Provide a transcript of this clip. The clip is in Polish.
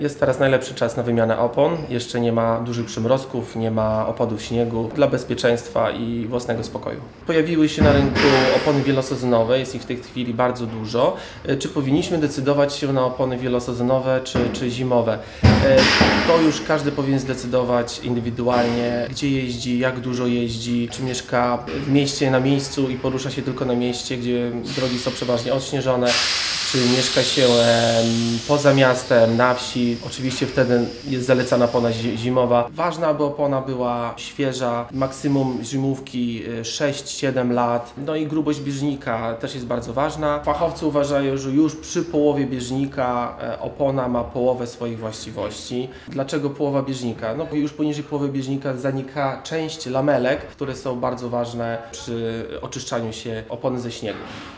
Jest teraz najlepszy czas na wymianę opon. Jeszcze nie ma dużych przymrozków, nie ma opadów śniegu dla bezpieczeństwa i własnego spokoju. Pojawiły się na rynku opony wielosezonowe, jest ich w tej chwili bardzo dużo. Czy powinniśmy decydować się na opony wielosezonowe czy zimowe? To już każdy powinien zdecydować indywidualnie, gdzie jeździ, jak dużo jeździ, czy mieszka w mieście, na miejscu i porusza się tylko na mieście, gdzie drogi są przeważnie odśnieżone, czy mieszka się poza miastem, na wsi. Oczywiście wtedy jest zalecana opona zimowa. Ważne, aby opona była świeża, maksimum zimówki 6-7 lat. No i grubość bieżnika też jest bardzo ważna. Fachowcy uważają, że już przy połowie bieżnika opona ma połowę swoich właściwości. Dlaczego połowa bieżnika? No bo już poniżej połowy bieżnika zanika część lamelek, które są bardzo ważne przy oczyszczaniu się opony ze śniegu.